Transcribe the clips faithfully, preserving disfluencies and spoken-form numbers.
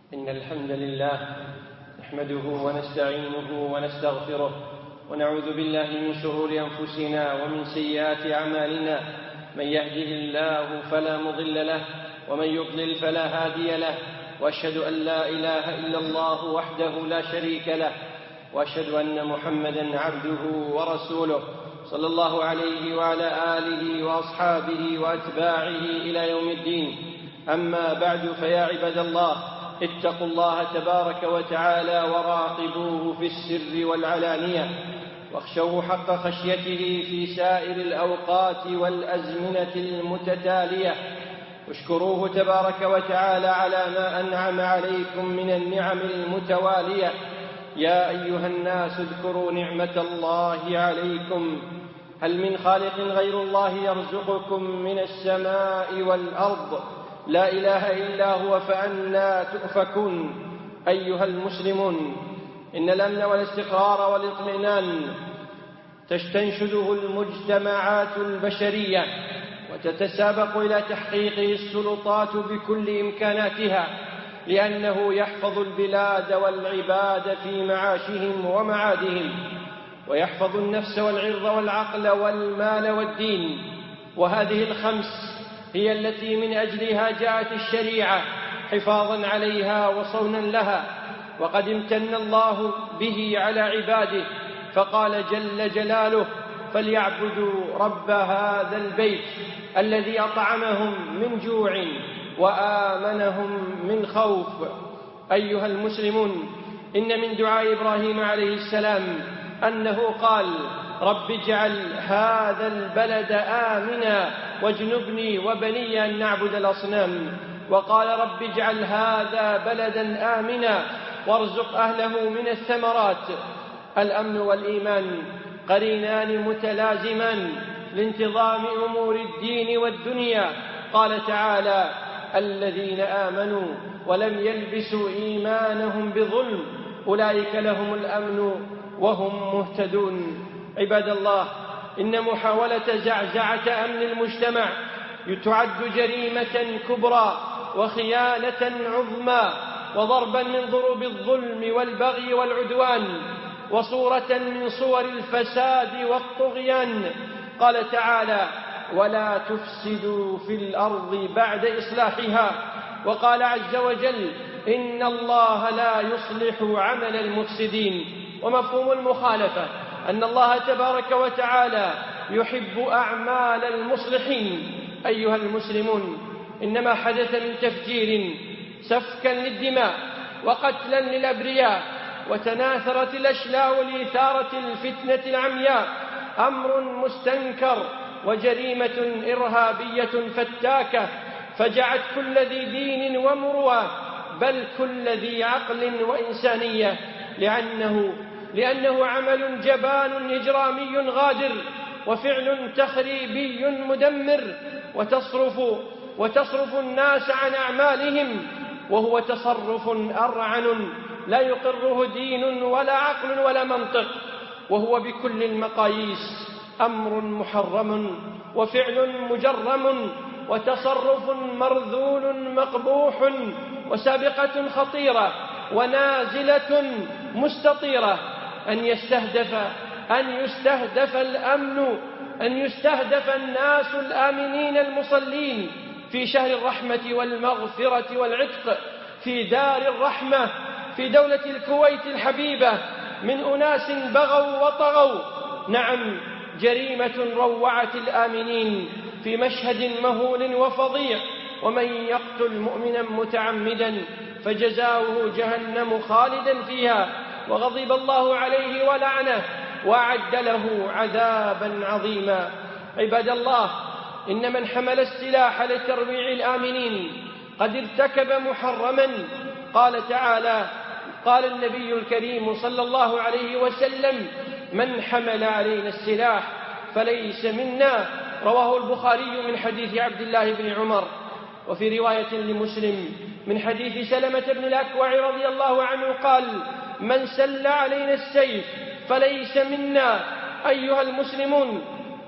إن الحمد لله نحمده ونستعينه ونستغفره ونعوذ بالله من شرور أنفسنا ومن سيئات أعمالنا. من يهده الله فلا مضل له ومن يضلل فلا هادي له، وأشهد أن لا إله إلا الله وحده لا شريك له، وأشهد أن محمدا عبده ورسوله صلى الله عليه وعلى آله وأصحابه وأتباعه إلى يوم الدين. أما بعد، فيا عباد الله، اتقوا الله تبارك وتعالى وراقبوه في السر والعلانية، واخشوه حق خشيته في سائر الأوقات والأزمنة المتتالية. اشكروه تبارك وتعالى على ما أنعم عليكم من النعم المتوالية. يا أيها الناس اذكروا نعمة الله عليكم، هل من خالق غير الله يرزقكم من السماء والأرض؟ لا إله إلا هو، فأنى تؤفكون؟ أيها المسلمون، إن الأمن والاستقرار والاطمئنان تستنشده المجتمعات البشرية وتتسابق إلى تحقيقه السلطات بكل إمكاناتها، لأنه يحفظ البلاد والعباد في معاشهم ومعادهم، ويحفظ النفس والعرض والعقل والمال والدين. وهذه الخمس هي التي من أجلها جاءت الشريعة حفاظا عليها وصونا لها. وقد امتن الله به على عباده فقال جل جلاله: فليعبدوا رب هذا البيت الذي أطعمهم من جوع وآمنهم من خوف. أيها المسلمون، إن من دعاء إبراهيم عليه السلام أنه قال: رب اجعل هذا البلد آمنا واجنبني وبني أن نعبد الأصنام. وقال: رب اجعل هذا بلدا آمنا وارزق أهله من الثمرات. الأمن والإيمان قرينان متلازمان لانتظام أمور الدين والدنيا. قال تعالى: الذين آمنوا ولم يلبسوا إيمانهم بظلم أولئك لهم الأمن وهم مهتدون. عباد الله، إن محاولة زعزعة أمن المجتمع تعد جريمة كبرى وخيانة عظمى وضربا من ضروب الظلم والبغي والعدوان وصورة من صور الفساد والطغيان. قال تعالى: ولا تفسدوا في الأرض بعد إصلاحها. وقال عز وجل: إن الله لا يصلح عمل المفسدين. ومفهوم المخالفة أن الله تبارك وتعالى يحب أعمال المصلحين. أيها المسلمون، إنما حدث من تفجير سفكا للدماء وقتلا للأبرياء وتناثرت الأشلاء لإثارة الفتنة العمياء أمر مستنكر وجريمة إرهابية فتاكة فجعت كل ذي دين ومروءة، بل كل ذي عقل وإنسانية، لأنه لأنه عمل جبان إجرامي غادر وفعل تخريبي مدمر، وتصرف وتصرف الناس عن أعمالهم، وهو تصرف أرعن لا يقره دين ولا عقل ولا منطق، وهو بكل المقاييس أمر محرم وفعل مجرم وتصرف مرذول مقبوح وسابقة خطيرة ونازلة مستطيرة. أن يستهدف أن يستهدف الأمن أن يستهدف الناس الآمنين المصلين في شهر الرحمة والمغفرة والعتق، في دار الرحمة في دولة الكويت الحبيبة، من أناس بغوا وطغوا. نعم، جريمة روعت الآمنين في مشهد مهول وفظيع. ومن يقتل مؤمنا متعمدا فجزاؤه جهنم خالدا فيها وغضب الله عليه ولعنه وأعد له عذابا عظيما. عباد الله، إن من حمل السلاح لترويع الآمنين قد ارتكب محرما. قال تعالى قال النبي الكريم صلى الله عليه وسلم: من حمل علينا السلاح فليس منا. رواه البخاري من حديث عبد الله بن عمر. وفي رواية لمسلم من حديث سلمة بن الأكوع رضي الله عنه قال: من سل علينا السيف فليس منا. أيها المسلمون،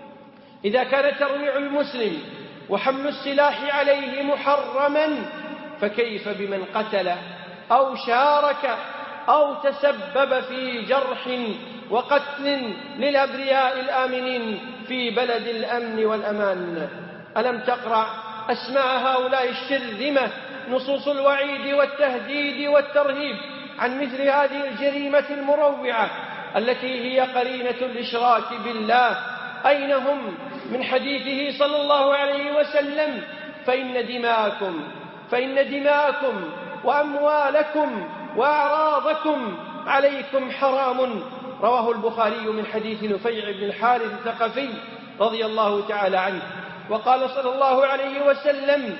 إذا كان ترويع المسلم وحمل السلاح عليه محرما، فكيف بمن قتل أو شارك أو تسبب في جرح وقتل للأبرياء الآمنين في بلد الأمن والأمان. ألم تقرأ أسماء هؤلاء الشرذمة نصوص الوعيد والتهديد والترهيب عن مثل هذه الجريمة المروعة التي هي قرينة الإشراك بالله؟ أين هم من حديثه صلى الله عليه وسلم: فإن دماءكم فإن دماءكم وأموالكم وأعراضكم عليكم حرام. رواه البخاري من حديث نفيع بن الحارث الثقفي رضي الله تعالى عنه. وقال صلى الله عليه وسلم: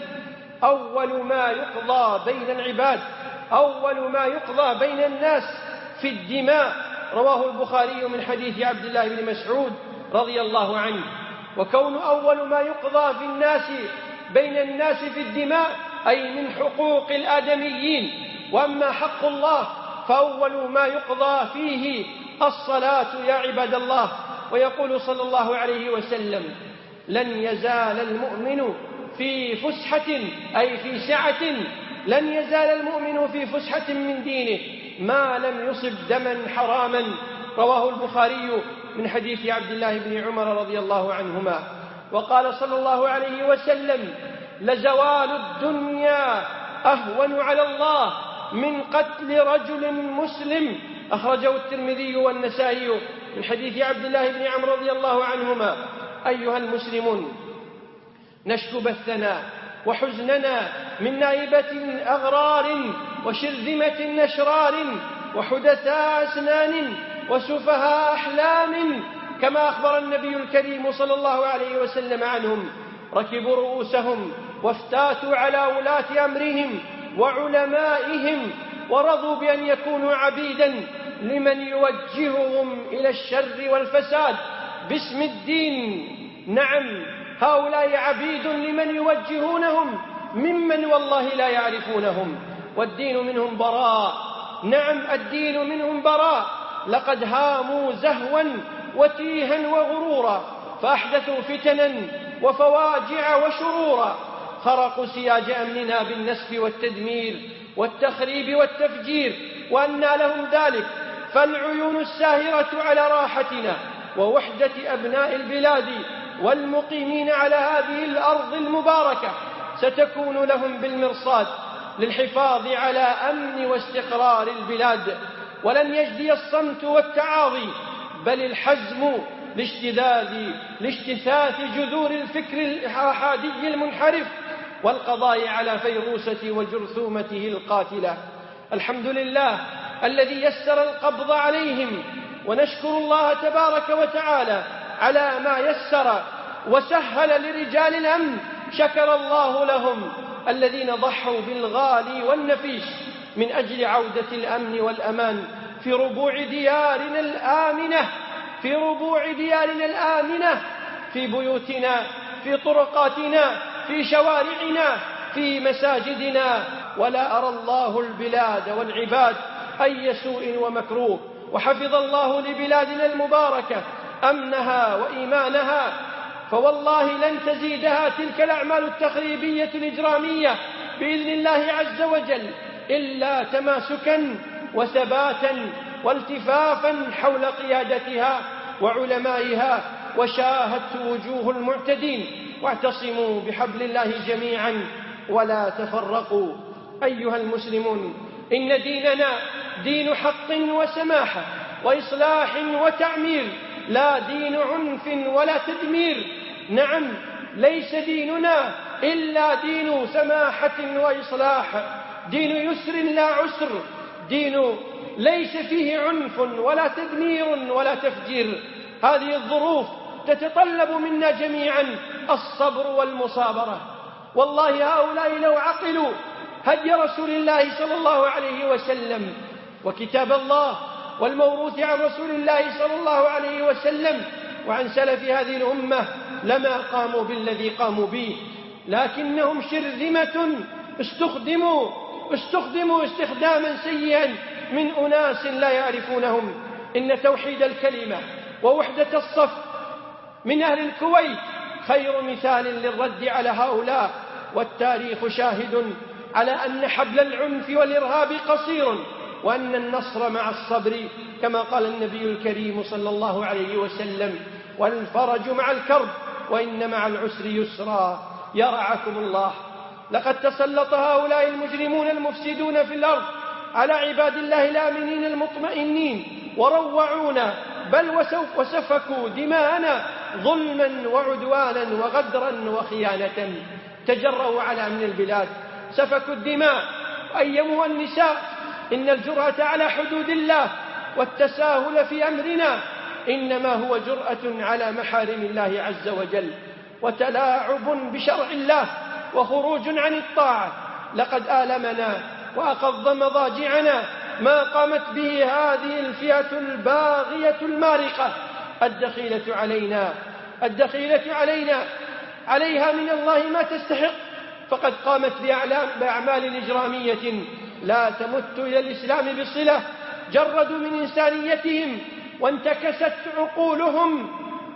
أول ما يقضى بين العباد أول ما يقضى بين الناس في الدماء. رواه البخاري من حديث عبد الله بن مسعود رضي الله عنه. وكون أول ما يقضى في الناس بين الناس في الدماء أي من حقوق الآدميين. وأما حق الله فأول ما يقضى فيه الصلاة يا عباد الله. ويقول صلى الله عليه وسلم: لن يزال المؤمن في فسحة أي في سعة لن يزال المؤمن في فسحة من دينه ما لم يصب دما حراما. رواه البخاري من حديث عبد الله بن عمر رضي الله عنهما. وقال صلى الله عليه وسلم: لزوال الدنيا أهون على الله من قتل رجل مسلم. أخرجه الترمذي والنسائي من حديث عبد الله بن عمرو رضي الله عنهما. أيها المسلمون، نشكو بثنا وحزننا من نائبة أغرار وشرذمة نشرار وحدثاء أسنان وسفهاء أحلام، كما أخبر النبي الكريم صلى الله عليه وسلم عنهم: ركبوا رؤوسهم وافتاتوا على ولاة أمرهم وعلمائهم ورضوا بأن يكونوا عبيدا لمن يوجههم إلى الشر والفساد باسم الدين. نعم، هؤلاء عبيد لمن يوجهونهم ممن والله لا يعرفونهم، والدين منهم براء. نعم، الدين منهم براء. لقد هاموا زهوا وتيها وغرورا، فأحدثوا فتنا وفواجع وشرورا، خرقوا سياج أمننا بالنسف والتدمير والتخريب والتفجير، وأنى لهم ذلك. فالعيون الساهرة على راحتنا ووحدة أبناء البلاد والمقيمين على هذه الأرض المباركة ستكون لهم بالمرصاد للحفاظ على أمن واستقرار البلاد. ولن يجدي الصمت والتعاظي، بل الحزم لاجتذاذ لاجتثاث جذور الفكر الإلحادي المنحرف والقضاء على فيروسة وجرثومته القاتلة. الحمد لله الذي يسر القبض عليهم، ونشكر الله تبارك وتعالى على ما يسر وسهل لرجال الأمن. شكر الله لهم الذين ضحوا بالغالي والنفيس من أجل عودة الأمن والأمان في ربوع ديارنا الآمنة في ربوع ديارنا الآمنة في بيوتنا، في طرقاتنا، في شوارعنا، في مساجدنا. ولا أرى الله البلاد والعباد أي سوء ومكروه. وحفظ الله لبلادنا المباركة أمنها وإيمانها، فوالله لن تزيدها تلك الأعمال التخريبية الإجرامية بإذن الله عز وجل إلا تماسكا وثباتا والتفافا حول قيادتها وعلمائها. وشاهدت وجوه المعتدين، واعتصموا بحبل الله جميعا ولا تفرقوا. أيها المسلمون، إن ديننا دين حق وسماحة وإصلاح وتعمير، لا دين عنف ولا تدمير. نعم، ليس ديننا إلا دين سماحة وإصلاح، دين يسر لا عسر، دين ليس فيه عنف ولا تدمير ولا تفجير. هذه الظروف تتطلب منا جميعا الصبر والمصابرة. والله هؤلاء لو عقلوا هدي رسول الله صلى الله عليه وسلم وكتاب الله والموروث عن رسول الله صلى الله عليه وسلم وعن سلف هذه الأمة لما قاموا بالذي قاموا به، لكنهم شرذمة استخدموا استخدموا استخداما سيئا من أناس لا يعرفونهم. إن توحيد الكلمة ووحدة الصف من أهل الكويت خير مثال للرد على هؤلاء، والتاريخ شاهد على أن حبل العنف والإرهاب قصير، وأن النصر مع الصبر، كما قال النبي الكريم صلى الله عليه وسلم: والفرج مع الكرب وإن مع العسر يسرا. يا رعاكم الله، لقد تسلط هؤلاء المجرمون المفسدون في الأرض على عباد الله الآمنين المطمئنين وروعونا، بل وسفكوا دماءنا ظلما وعدوانا وغدرا وخيانة. تجرؤوا على أمن البلاد، سفكوا الدماء، أيموا النساء. إن الجرأة على حدود الله والتساهل في أمرنا إنما هو جرأة على محارم الله عز وجل، وتلاعب بشرع الله، وخروج عن الطاعة. لقد آلمنا وأقض مضاجعنا ما قامت به هذه الفئة الباغية المارقة الدخيلة علينا الدخيلة علينا عليها من الله ما تستحق، فقد قامت بأعمال إجرامية لا تمت إلى الإسلام بصلة، جردوا من إنسانيتهم وانتكست عقولهم.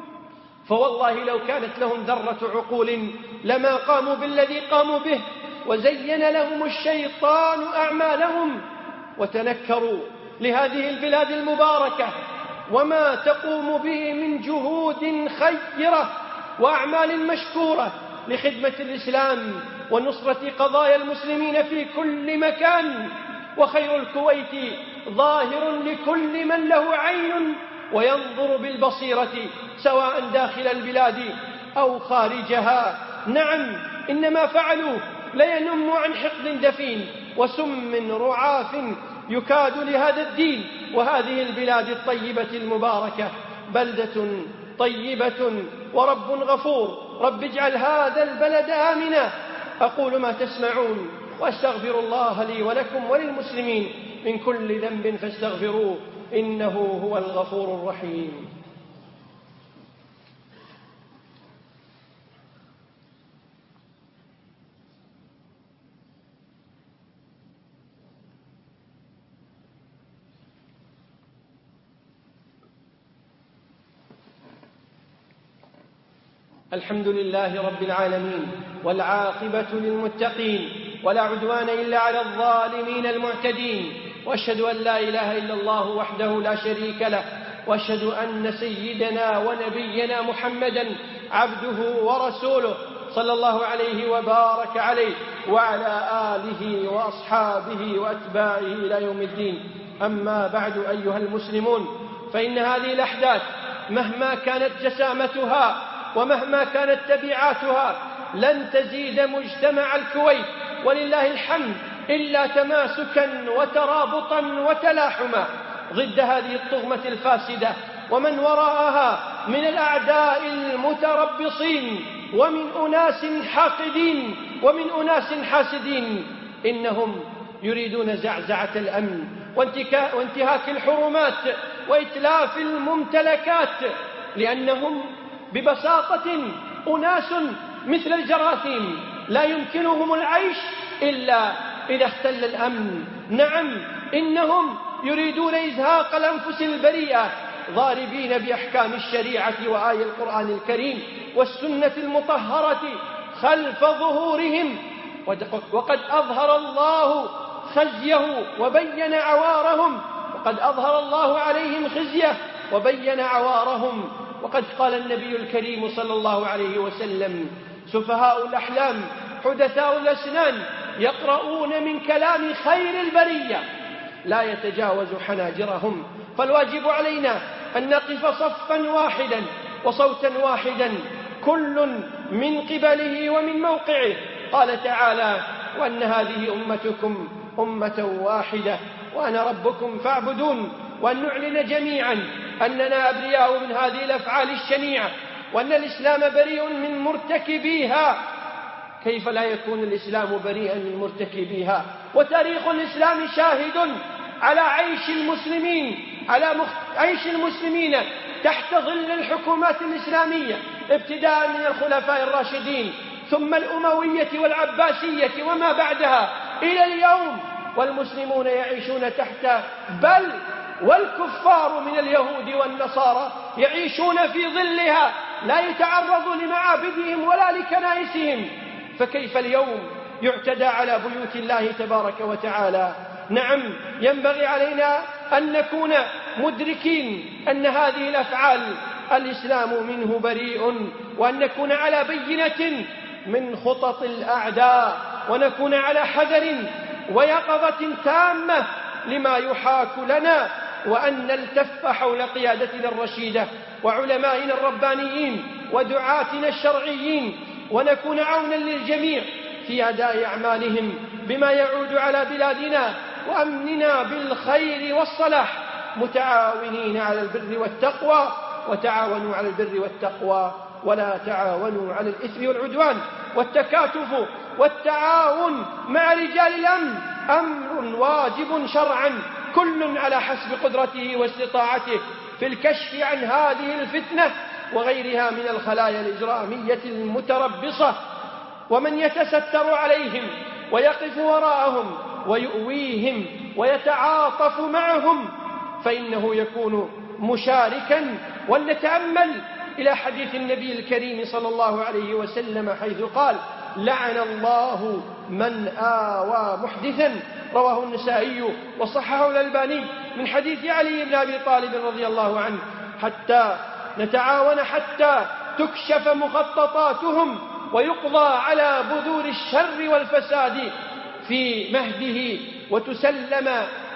فوالله لو كانت لهم ذرة عقول لما قاموا بالذي قاموا به، وزين لهم الشيطان أعمالهم وتنكروا لهذه البلاد المباركة وما تقوم به من جهود خيرة وأعمال مشكورة لخدمة الإسلام ونصرة قضايا المسلمين في كل مكان. وخير الكويت ظاهر لكل من له عين وينظر بالبصيرة، سواء داخل البلاد أو خارجها. نعم، إنما فعلوه لينم عن حقد دفين وسم رعاف يكاد لهذا الدين وهذه البلاد الطيبة المباركة. بلدة طيبة ورب غفور. رب اجعل هذا البلد آمنا. أقول ما تسمعون وأستغفر الله لي ولكم وللمسلمين من كل ذنب فاستغفروه إنه هو الغفور الرحيم. الحمد لله رب العالمين، والعاقبة للمتقين، ولا عدوان إلا على الظالمين المعتدين. وأشهد أن لا إله إلا الله وحده لا شريك له، وأشهد أن سيدنا ونبينا محمدا عبده ورسوله صلى الله عليه وبارك عليه وعلى آله وأصحابه وأتباعه إلى يوم الدين. أما بعد أيها المسلمون، فإن هذه الأحداث مهما كانت جسامتها ومهما كانت تبعاتها لن تزيد مجتمع الكويت ولله الحمد إلا تماسكا وترابطا وتلاحما ضد هذه الطغمة الفاسدة ومن وراءها من الأعداء المتربصين ومن أناس حاقدين ومن أناس حاسدين. إنهم يريدون زعزعة الأمن وانتهاك الحرمات وإتلاف الممتلكات، لأنهم ببساطة أناس مثل الجراثيم لا يمكنهم العيش إلا إذا اختل الأمن. نعم، إنهم يريدون إزهاق الأنفس البريئة ضاربين بأحكام الشريعة وآي القرآن الكريم والسنة المطهرة خلف ظهورهم، وقد أظهر الله خزيه وبين عوارهم وقد أظهر الله عليهم خزيه وبين عوارهم. وقد قال النبي الكريم صلى الله عليه وسلم: سفهاء الأحلام حدثاء الأسنان يقرؤون من كلام خير البرية لا يتجاوز حناجرهم. فالواجب علينا أن نقف صفا واحدا وصوتا واحدا كل من قبله ومن موقعه. قال تعالى: وأن هذه أمتكم أمة واحدة وأنا ربكم فاعبدون. وأن نعلن جميعا أننا أبرياء من هذه الأفعال الشنيعة وأن الإسلام بريء من مرتكبيها. كيف لا يكون الإسلام بريئا من مرتكبيها؟ وتاريخ الإسلام شاهد على عيش المسلمين على عيش المسلمين تحت ظل الحكومات الإسلامية ابتداء من الخلفاء الراشدين ثم الأموية والعباسية وما بعدها إلى اليوم، والمسلمون يعيشون تحت بل والكفار من اليهود والنصارى يعيشون في ظلها لا يتعرضوا لمعابدهم ولا لكنائسهم. فكيف اليوم يعتدى على بيوت الله تبارك وتعالى. نعم، ينبغي علينا أن نكون مدركين أن هذه الأفعال الإسلام منه بريء، وأن نكون على بينة من خطط الأعداء، ونكون على حذر ويقظة تامة لما يحاك لنا، وأن نلتف حول قيادتنا الرشيدة وعلمائنا الربانيين ودعاتنا الشرعيين، ونكون عونا للجميع في أداء أعمالهم بما يعود على بلادنا وأمننا بالخير والصلاح، متعاونين على البر والتقوى. وتعاونوا على البر والتقوى ولا تعاونوا على الإثم والعدوان. والتكاتف والتعاون مع رجال الأمن أمر واجب شرعا، كل على حسب قدرته واستطاعته في الكشف عن هذه الفتنة وغيرها من الخلايا الإجرامية المتربصة. ومن يتستر عليهم ويقف وراءهم ويؤويهم ويتعاطف معهم فإنه يكون مشاركا. ولنتأمل إلى حديث النبي الكريم صلى الله عليه وسلم حيث قال: لعن الله من آوى محدثا، رواه النسائي وصححه الألباني من حديث علي بن أبي طالب رضي الله عنه. حتى نتعاون حتى تكشف مخططاتهم ويقضى على بذور الشر والفساد في مهده وتسلم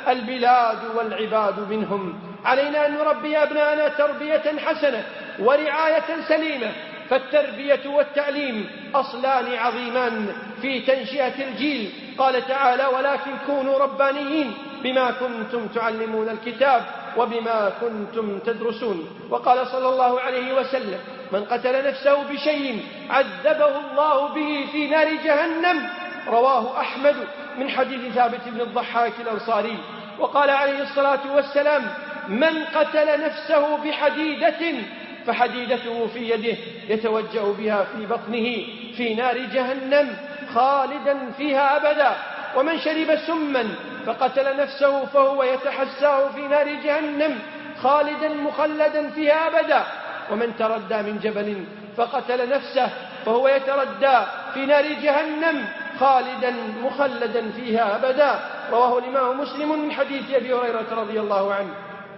البلاد والعباد منهم. علينا أن نربي أبناءنا تربية حسنة ورعاية سليمة، فالتربية والتعليم أصلان عظيمان في تنشئة الجيل. قال تعالى: ولكن كونوا ربانيين بما كنتم تعلمون الكتاب وبما كنتم تدرسون. وقال صلى الله عليه وسلم: من قتل نفسه بشيء عذبه الله به في نار جهنم، رواه أحمد من حديث ثابت بن الضحاك الأنصاري. وقال عليه الصلاة والسلام: من قتل نفسه بحديدة فحديدته في يده يتوجأ بها في بطنه في نار جهنم خالدا فيها أبدا. ومن شرب سما فقتل نفسه فهو يتحساه في نار جهنم خالدا مخلدا فيها أبدا. ومن تردى من جبل فقتل نفسه فهو يتردى في نار جهنم خالدا مخلدا فيها أبدا. رواه الإمام مسلم من حديث أبي هريرة رضي الله عنه.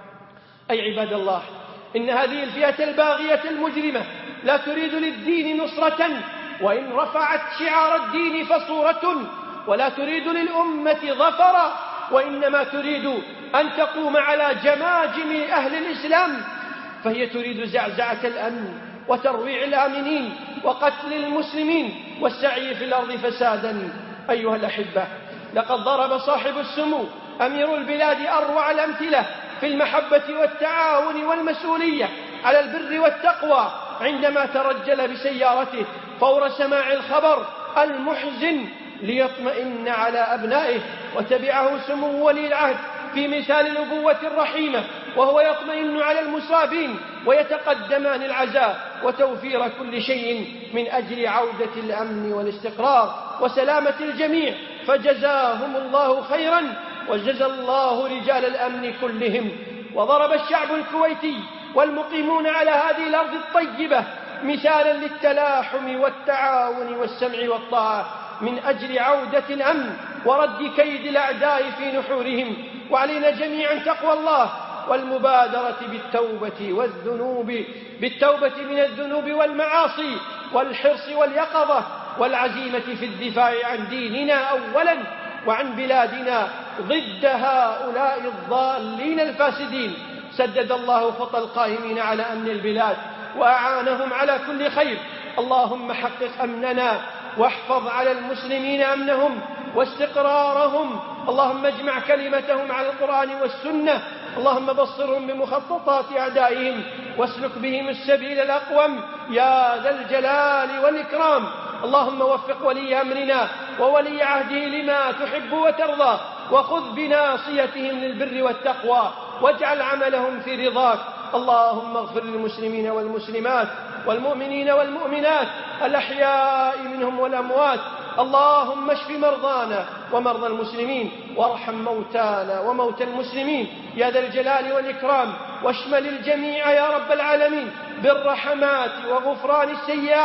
أي عباد الله، إن هذه الفئة الباغية المجرمة لا تريد للدين نصرة وإن رفعت شعار الدين فصورة، ولا تريد للأمة ظفرا، وإنما تريد أن تقوم على جماجم أهل الإسلام، فهي تريد زعزعة الأمن وترويع الآمنين وقتل المسلمين والسعي في الأرض فسادا. أيها الأحبة، لقد ضرب صاحب السمو أمير البلاد أروع الأمثلة في المحبة والتعاون والمسؤولية على البر والتقوى عندما ترجل بسيارته فور سماع الخبر المحزن ليطمئن على أبنائه، وتبعه سمو ولي العهد في مثال الأبوة الرحيمة وهو يطمئن على المصابين ويتقدمان العزاء وتوفير كل شيء من أجل عودة الأمن والاستقرار وسلامة الجميع. فجزاهم الله خيرا وجزى الله رجال الأمن كلهم. وضرب الشعب الكويتي والمقيمون على هذه الأرض الطيبة مثالا للتلاحم والتعاون والسمع والطاعة من أجل عودة الأمن ورد كيد الأعداء في نحورهم. وعلينا جميعا تقوى الله والمبادرة بالتوبة والذنوب بالتوبة من الذنوب والمعاصي والحرص واليقظة والعزيمة في الدفاع عن ديننا أولا وعن بلادنا ضد هؤلاء الضالين الفاسدين. سدد الله خطى القائمين على أمن البلاد وأعانهم على كل خير. اللهم حقق أمننا واحفظ على المسلمين أمنهم واستقرارهم. اللهم اجمع كلمتهم على القرآن والسنة. اللهم بصرهم بمخططات أعدائهم واسلك بهم السبيل الأقوم يا ذا الجلال والإكرام. اللهم وفق ولي أمرنا وولي عهده لما تحب وترضى، وخذ بناصيتهم للبر والتقوى واجعل عملهم في رضاك. اللهم اغفر للمسلمين والمسلمات والمؤمنين والمؤمنات الأحياء منهم والأموات. اللهم اشف مرضانا ومرضى المسلمين وارحم موتانا وموتى المسلمين يا ذا الجلال والإكرام، واشمل الجميع يا رب العالمين بالرحمات وغفران السيئات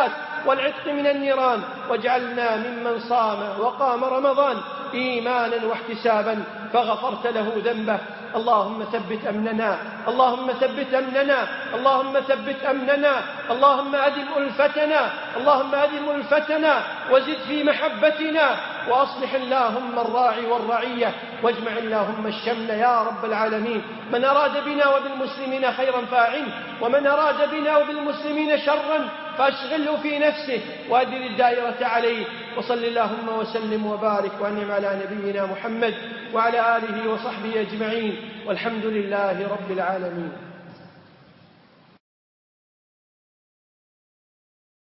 والعتق من النيران، واجعلنا ممن صام وقام رمضان إيمانا واحتسابا فغفرت له ذنبه. اللهم ثبت أمننا، اللهم ثبت أمننا، اللهم ثبت أمننا، اللهم أدم ألفتنا، اللهم أدم ألفتنا وزد في محبتنا، وأصلح اللهم الراعي والرعية، واجمع اللهم الشمل يا رب العالمين. من أراد بنا وبالمسلمين خيرا فاعنه، ومن أراد بنا وبالمسلمين شرا فاشغله في نفسه وأدر الدائرة عليه. وصل اللهم وسلم وبارك وأنعم على نبينا محمد وعلى آله وصحبه أجمعين، والحمد لله رب العالمين.